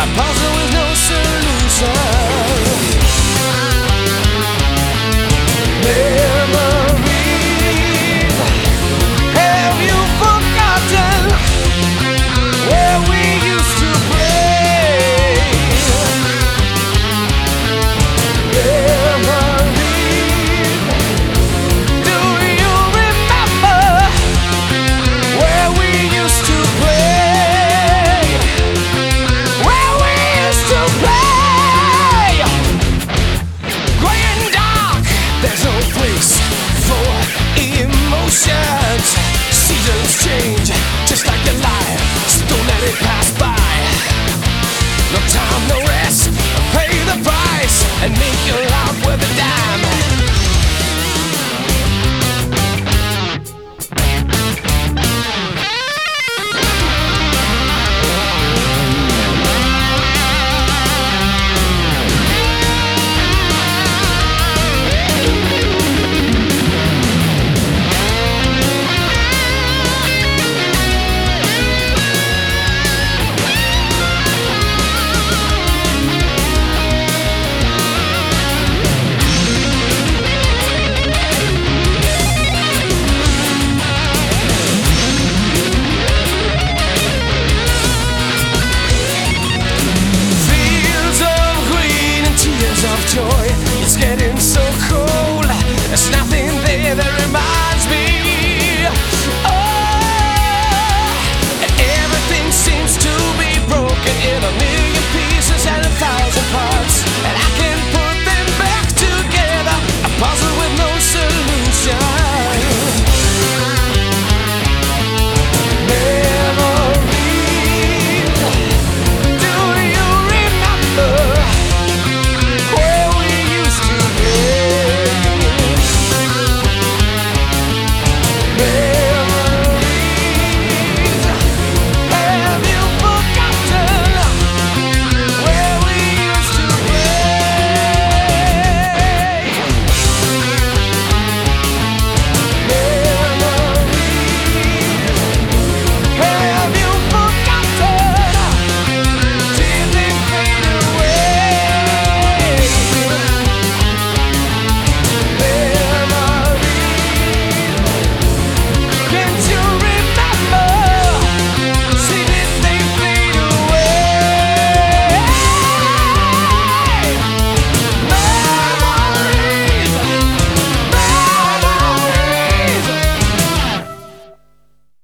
puzzle with no solution. Memories, have you forgotten where we used to play? Memories, do you remember where we used to play? Where we used to play. Gray and dark, there's no place for emotions. Seasons change, just like your life, so don't let it pass by. No time, no rest, pay the price and make your life worth a dime.